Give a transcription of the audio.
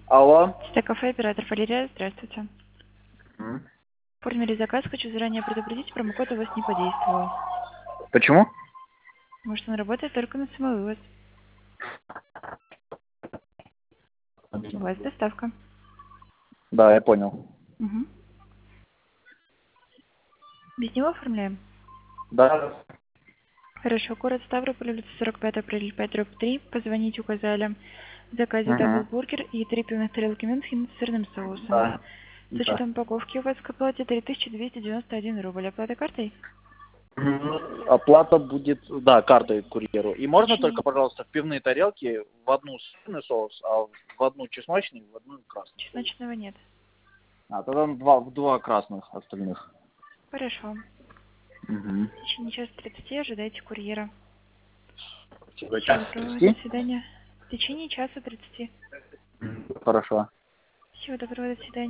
Алло. Кафе, оператор Валерия, здравствуйте. М. Оформили заказ, хочу заранее предупредить, промокод у вас не подействовал. Почему? Потому что он работает только на самовывоз. У вас доставка. Да, я понял. Угу. Без него оформляем? Да. Хорошо, город Ставрополь, улица 45 апреля 5/3. Позвонить указали в заказе Угу. даблбургер и 3 пивных тарелки Мюнхен с сырным соусом. Да. С Да. учетом упаковки у вас к оплате 3291 рубль. Оплата картой? Оплата будет, да, картой курьеру. И В можно только, течение пожалуйста, в пивные тарелки в одну сырный соус, а в одну чесночный, в одну красный соус. чесночного нет. А тогда два красных остальных. Хорошо. Угу. В течение часа 30 ожидайте курьера. Всего Час доброго, до 30? свидания. В течение часа 30. Хорошо. Всего доброго, до свидания.